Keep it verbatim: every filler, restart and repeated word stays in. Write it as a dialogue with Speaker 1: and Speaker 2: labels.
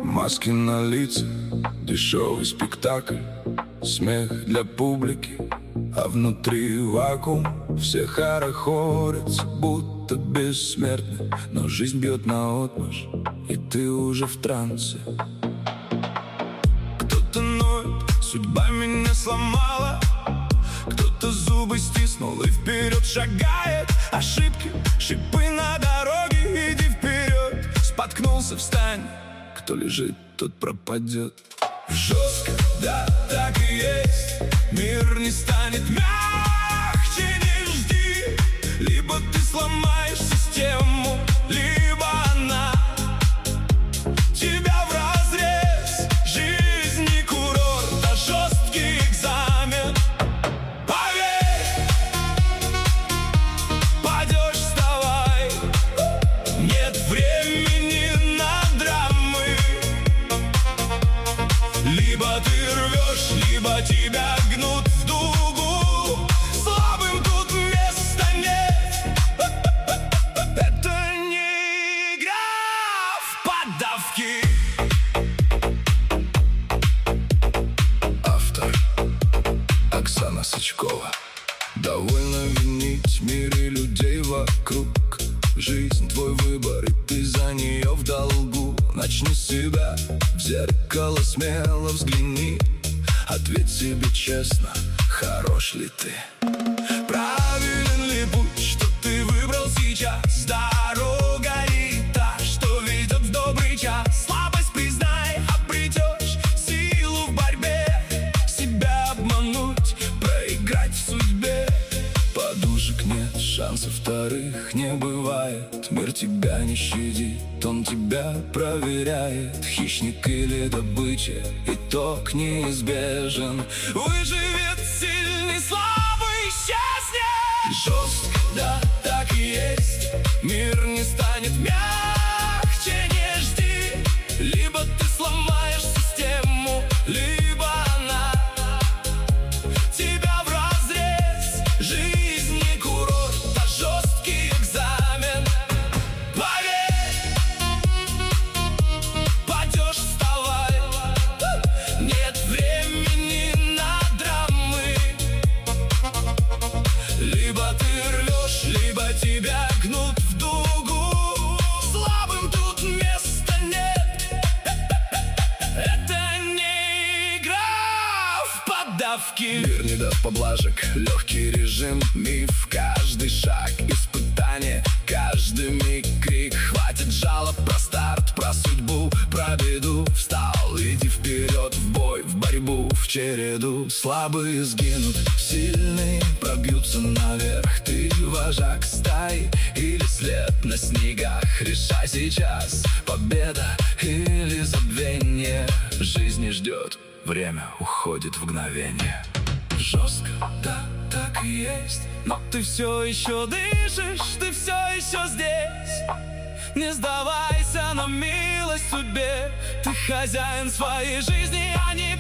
Speaker 1: Маски на лицах, дешевый спектакль, смех для публики, а внутри вакуум. Все хорохорятся, будто бессмертны, но жизнь бьет наотмашь, и ты уже в трансе. Кто-то ноет, судьба меня сломала, кто-то зубы стиснул и вперед шагает. Ошибки, шипы на дороге, иди вперед. Споткнулся, встань, кто лежит, тот пропадет. Жестко, да, так и есть. Мир не станет мягче, не жди. Либо ты сломаешь систему, либо она тебя вразрез. Жизнь не курорт, а жесткий экзамен. Поверь, падешь, вставай. Нет времени на драмы. Либо ты рвешь, либо тебя гнут в дугу. Слабым тут места нет. Это не игра в поддавки. Автор Оксана Сычкова. Довольно винить мир и людей вокруг. Жизнь твой выбор, и ты за нее в долгу. Начни с себя, в зеркало смело взгляни. Ответь себе честно, хорош ли ты? Правилен ли путь, что ты выбрал сейчас? Дорога ли та, что ведет в добрый час? Слабость признай, обретешь силу в борьбе. Себя обмануть, проиграть в судьбе. Подушек нет, шансов вторых не бывает. Мир тебя не щадит, он тебя проверяет. Хищник или добыча, итог неизбежен. Выживет сильный, слабый исчезнет. Жестко, да, так и есть. Мир не станет мягче, не жди. Либо ты сломаешь систему, либо она тебя вразрез. Жизнь не курорт, а жесткий экзамен. Поверь, падешь, вставай. Нет времени на драмы. Либо ты рвешь, либо тебя гнут в дугу. Слабым тут места нет. Это не игра в поддавки. Мир не даст поблажек, легкий режим, миф. Каждый шаг испытание, каждый миг крик. Хватит жалоб про старт, про судьбу, про беду. Встал, иди вперед, в бой, в борьбу, в череду. Слабые сгинут, сильные пробьются наверх. Ты вожак стаи или след на снегах? Решай сейчас, победа или забвение. Жизнь не ждет, время уходит в мгновение. Жестко, да, так и есть. Но ты все еще дышишь, ты все еще здесь. Не сдавайся на милость судьбе. Ты хозяин своей жизни, а не